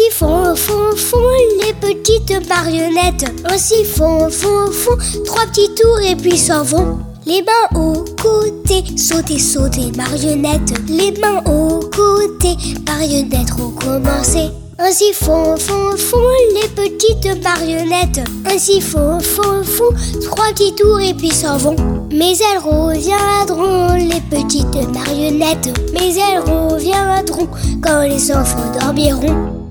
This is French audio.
font les petites marionnettes. Ainsi font 3 petits tours et puis s'en vont. Les mains aux côtés, sauter marionnettes. Les mains aux côtés, marionnettes recommencer. Ainsi font les petites marionnettes. Ainsi font 3 petits tours et puis s'en vont. Mais elles reviendront, les petites marionnettes. Mais elles reviendront quand les enfants dormiront.